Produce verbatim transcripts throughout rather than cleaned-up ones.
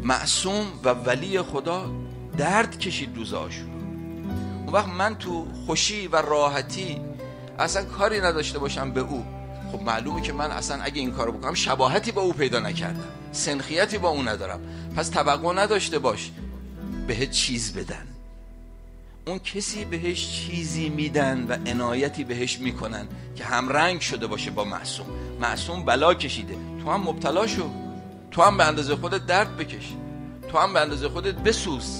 معصوم و ولی خدا درد کشید روز عاشورا. اون وقت من تو خوشی و راحتی اصلا کاری نداشته باشم به او، خب معلومه که من اصلا اگه این کارو بکنم شباهتی با او پیدا نکردم، سنخیتی با او ندارم، پس توقع نداشته باش بهت چیز بدن. اون کسی بهش چیزی میدن و عنایتی بهش میکنن که همرنگ شده باشه با معصوم. معصوم بلا کشیده، تو هم مبتلا شو، تو هم به اندازه خودت درد بکش، تو هم به اندازه خودت بسوز،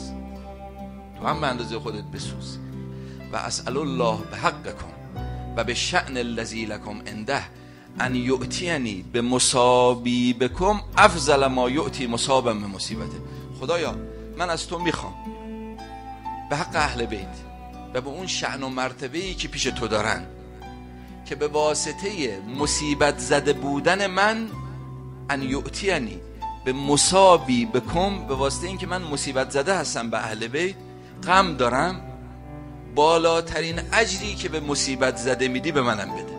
تو هم به اندازه خودت بسوز. و اسأل الله به حقکم و به شأن الذی لکم عنده ان یؤتینی به مصابی بکم افضل ما یؤتی مصابا به مصیبته. خدایا من از تو میخوام به حق اهل بیت و به اون شأن و مرتبه‌ای که پیش تو دارن که به واسطه مصیبت زده بودن من ان یؤتینی به مصابی بکم، به واسطه این که من مصیبت زده هستم به اهل بیت، غم دارم، بالاترین اجری که به مصیبت زده میدی به منم بده،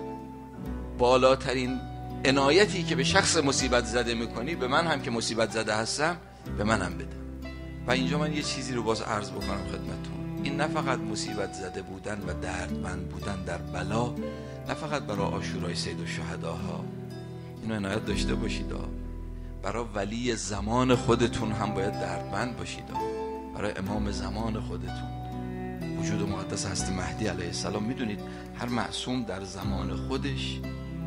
بالاترین عنایتی که به شخص مصیبت زده میکنی به من هم که مصیبت زده هستم به منم بده. و اینجا من یه چیزی رو باز عرض بکنم خدمتتون، این نه فقط مصیبت زده بودن و دردمند بودن در بلا، نه فقط برای عاشورای سید الشهداها، اینو عنایت داشته باشید، برای ولی زمان خودتون هم باید دردمند باشید، برای امام زمان خودتون، وجود مقدس هست مهدی علیه السلام. میدونید هر معصوم در زمان خودش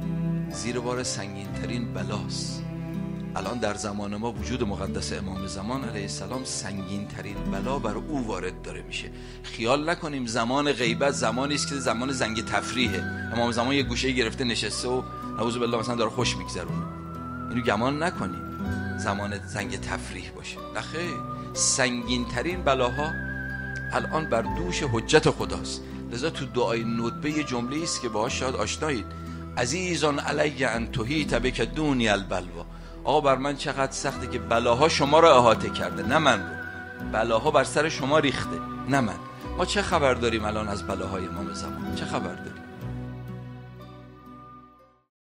زیر بار سنگین ترین بلاست. الان در زمان ما وجود مقدس امام زمان علیه السلام سنگین ترین بلا بر او وارد داره میشه. خیال نکنیم زمان غیبت زمانی است که زمان زنگ تفریحه، امام زمان یه گوشه گرفته نشسته و نعوذ بالله مثلا داره خوش میگذرونه، اینو گمان نکنیم زمان زنگ تفریح باشه. نخیر، سنگین ترین بلاها الان بر دوش حجت خداست. لذا تو دعای ندبه یه جمله است که باهاش شاید آشنایید، عزیزان علی ان تحیط بک دونی البلوا. آقا بر من چقدر سخته که بلاها شما رو احاطه کرده، نه من رو. بلاها بر سر شما ریخته، نه من. ما چه خبر داریم الان از بلاهای امام زمان؟ چه خبر داریم؟